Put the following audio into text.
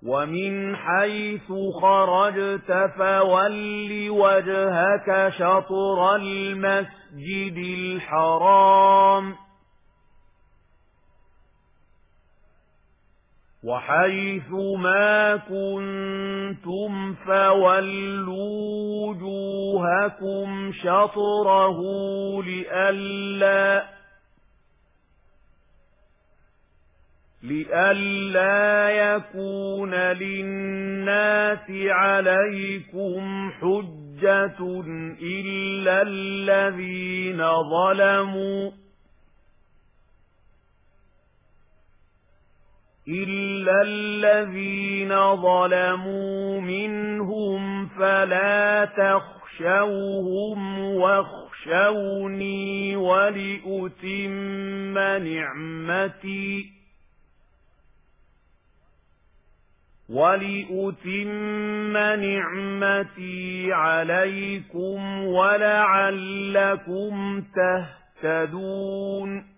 ومن حيث خرجت فول وجهك شطر المسجد الحرام وحيث ما كنتم فولوا وجوهكم شطره لئلا يكون للناس عليكم حجة إلا الذين ظلموا منهم فلا تخشوهم واخشوني ولأتم نعمتي عليكم ولعلكم تهتدون